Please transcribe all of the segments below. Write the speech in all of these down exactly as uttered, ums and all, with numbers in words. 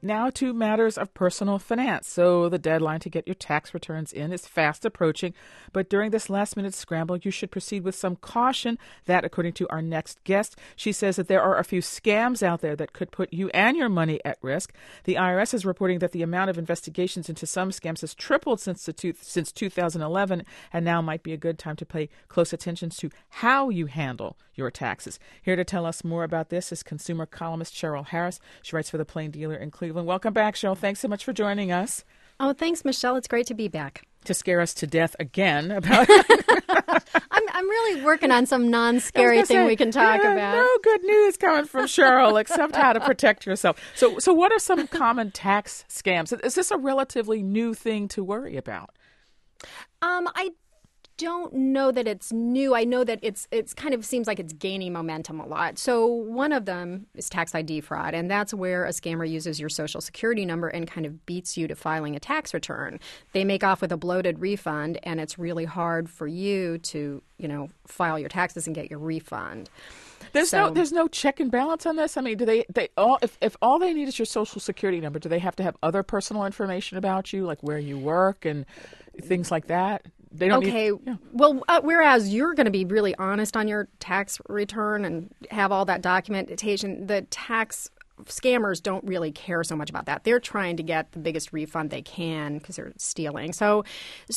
now to matters of personal finance. So the deadline to get your tax returns in is fast approaching. But during this last-minute scramble, you should proceed with some caution. That, according to our next guest, she says that there are a few scams out there that could put you and your money at risk. The I R S is reporting that the amount of investigations into some scams has tripled since the two, since two thousand eleven, and now might be a good time to pay close attention to how you handle your taxes. Here to tell us more about this is consumer columnist Cheryl Harris. She writes for The Plain Dealer in Cleveland. Welcome back, Cheryl. Thanks so much for joining us. Oh, thanks, Michelle. It's great to be back. To scare us to death again about I'm I'm really working on some non-scary thing say, we can talk yeah, about. No good news coming from Cheryl except how to protect yourself. So so what are some common tax scams? Is this a relatively new thing to worry about? Um, I don't know that it's new. I know that it's it's kind of seems like it's gaining momentum a lot. So one of them is tax I D fraud, and that's where a scammer uses your social security number and kind of beats you to filing a tax return. They make off with a bloated refund, and it's really hard for you to, you know, file your taxes and get your refund. There's so, no there's no check and balance on this. I mean, do they they all if, if all they need is your social security number, do they have to have other personal information about you, like where you work and things like that? They don't okay. Need, yeah. Well, uh, whereas you're going to be really honest on your tax return and have all that documentation, the tax scammers don't really care so much about that. They're trying to get the biggest refund they can because they're stealing. So,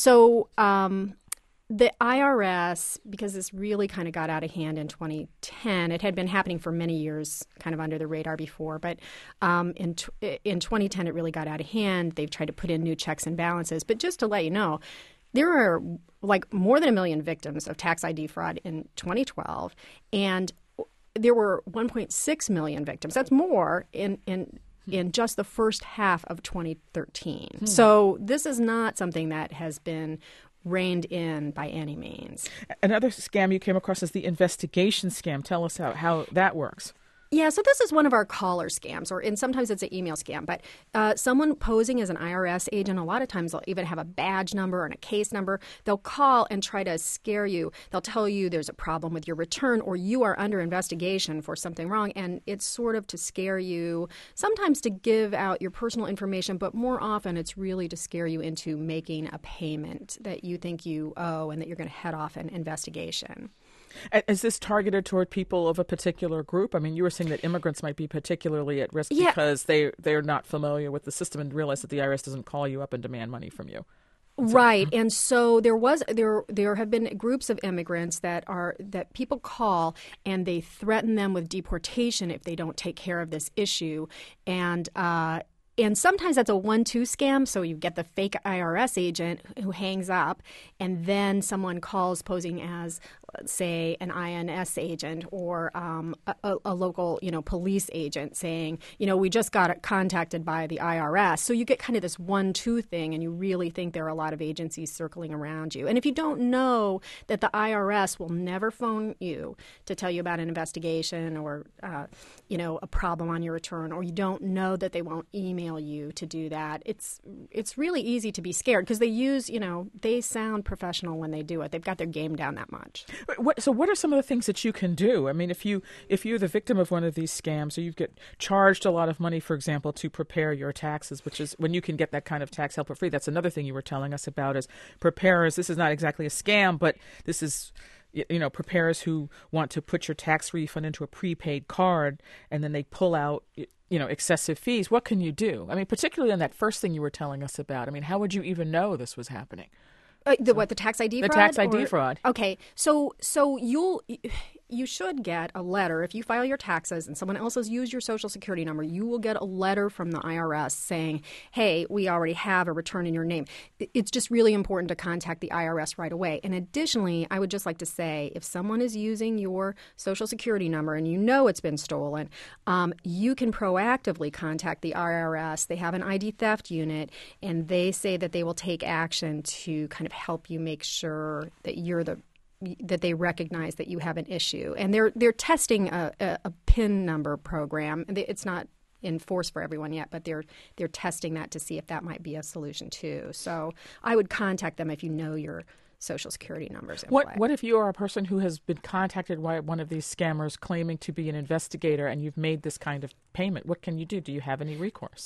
so um, the I R S, because this really kind of got out of hand in twenty ten, it had been happening for many years, kind of under the radar before, but um, in in twenty ten it really got out of hand. They've tried to put in new checks and balances. But just to let you know, there are like more than a million victims of tax I D fraud in twenty twelve, and there were one point six million victims. That's more in in in just the first half of twenty thirteen. Hmm. So this is not something that has been reined in by any means. Another scam you came across is the investigation scam. Tell us how, how that works. Yeah, so this is one of our caller scams, or and sometimes it's an email scam. But uh, someone posing as an I R S agent, a lot of times they'll even have a badge number and a case number. They'll call and try to scare you. They'll tell you there's a problem with your return or you are under investigation for something wrong. And it's sort of to scare you, sometimes to give out your personal information, but more often it's really to scare you into making a payment that you think you owe and that you're going to head off an investigation. Is this targeted toward people of a particular group? I mean, you were saying that immigrants might be particularly at risk yeah. because they, they're not familiar with the system and realize that the I R S doesn't call you up and demand money from you. So, right. And so there was there there have been groups of immigrants that are that people call and they threaten them with deportation if they don't take care of this issue. And uh And sometimes that's a one two scam. So you get the fake I R S agent who hangs up, and then someone calls posing as, let's say, an I N S agent or um, a, a local, you know, police agent saying, you know, we just got contacted by the I R S. So you get kind of this one two thing, and you really think there are a lot of agencies circling around you. And if you don't know that the I R S will never phone you to tell you about an investigation or, uh, you know, a problem on your return, or you don't know that they won't email you to do that, it's it's really easy to be scared because they use, you know, they sound professional when they do it. They've got their game down that much. What, so what are some of the things that you can do? I mean, if you if you're the victim of one of these scams, or you get charged a lot of money, for example, to prepare your taxes, which is when you can get that kind of tax help for free. That's another thing you were telling us about is preparers. This is not exactly a scam, but this is, you know, preparers who want to put your tax refund into a prepaid card, and then they pull out, you know, excessive fees. What can you do? I mean, particularly on that first thing you were telling us about. I mean, how would you even know this was happening? Uh, the what? The tax I D the fraud? The tax I D or? fraud. Okay, so so you'll you should get a letter if you file your taxes and someone else has used your social security number. You will get a letter from the I R S saying, "Hey, we already have a return in your name." It's just really important to contact the I R S right away. And additionally, I would just like to say, if someone is using your social security number and you know it's been stolen, um, you can proactively contact the I R S. They have an I D theft unit, and they say that they will take action to kind of help you make sure that you're the that they recognize that you have an issue. And they're they're testing a, a, a PIN number program. It's not in force for everyone yet, but they're they're testing that to see if that might be a solution too. So I would contact them if you know your social security numbers in what play. What if you are a person who has been contacted by one of these scammers claiming to be an investigator and you've made this kind of payment? What can you do? Do you have any recourse?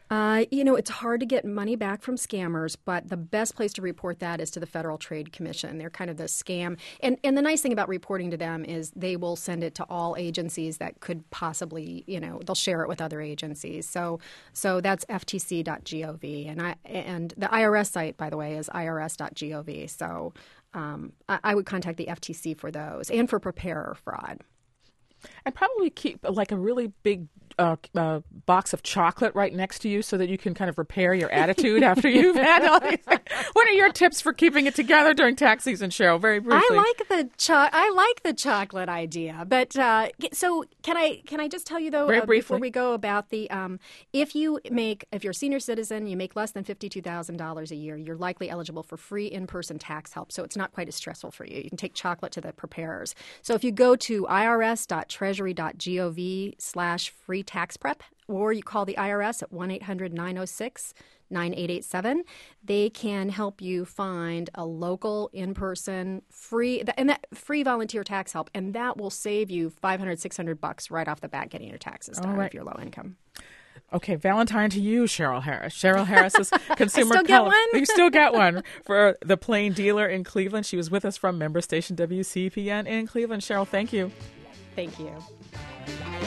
Uh, you know, it's hard to get money back from scammers, but the best place to report that is to the Federal Trade Commission. They're kind of the scam. And, and the nice thing about reporting to them is they will send it to all agencies that could possibly, you know, they'll share it with other agencies. So so that's F T C dot gov. And, I, and the I R S site, by the way, is I R S dot gov. So um, I, I would contact the F T C for those and for preparer fraud. And probably keep like a really big uh, uh, box of chocolate right next to you so that you can kind of repair your attitude after you've had all these things. What are your tips for keeping it together during tax season, Cheryl? Very briefly. I like the cho- I like the chocolate idea, but uh, so can I can I just tell you though Very uh, briefly. before we go about the um, if you make if you're a senior citizen, you make less than fifty-two thousand dollars a year, you're likely eligible for free in-person tax help. So it's not quite as stressful for you. You can take chocolate to the preparers. So if you go to I R S dot treasury dot gov slash free tax prep, or you call the I R S at one eight hundred nine oh six nine eight eight seven, they can help you find a local in-person free and that free volunteer tax help, and that will save you five hundred, six hundred bucks right off the bat getting your taxes done right. if you're low income. Okay, Valentine to you, Cheryl Harris. Cheryl Harris's consumer I still get column. one? You still get one for the Plain Dealer in Cleveland. She was with us from member station W C P N in Cleveland. Cheryl, thank you. Thank you.